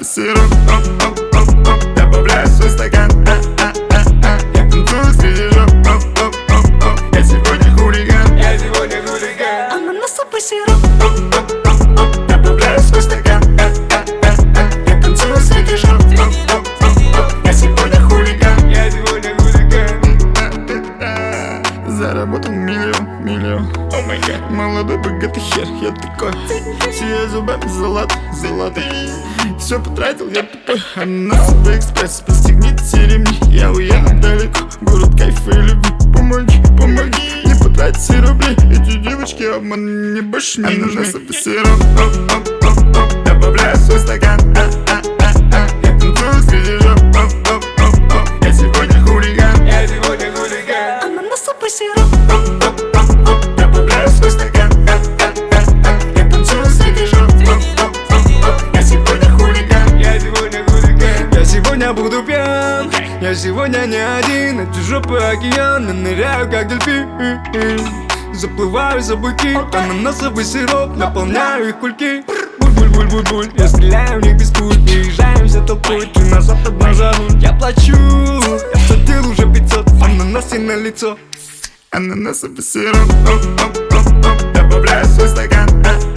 сироп, добавляю в свой стакан. Я танцую среди жоп, я сегодня хулиган. Ананасовый сироп, Добавляю в свой стакан. Я танцую среди жоп, я сегодня хулиган. Заработал миллион. О май гад, молодой богатый хер, я такой. Сия зубами золотый. Все потратил, я тупой. Ананасовый экспресс, пристегните все ремни. Я уеду далеко, город кайфа и любви. Помоги, не потратить все рубли. Эти девочки обман мне больше не нужны. Ананасовый сироп, добавляю в свой стакан. Я танцую среди жоп, я сегодня хулиган. ананасовый сироп, Добавляю в свой стакан. Я танцую среди жоп, я сегодня хулиган. Я сегодня буду пьян, я сегодня не один. Эти жопы океаны, ныряю как дельфин. Заплываю за быки, ананасовый сироп, наполняю их кульки. Буль-буль-буль-буль-буль, я стреляю в них без пуль. Выезжаем все толпой, ты назад, одна за руль. Я плачу, я всадил уже 500, ананасы на лицо. Ананасовый сироп, добавляю в свой стакан.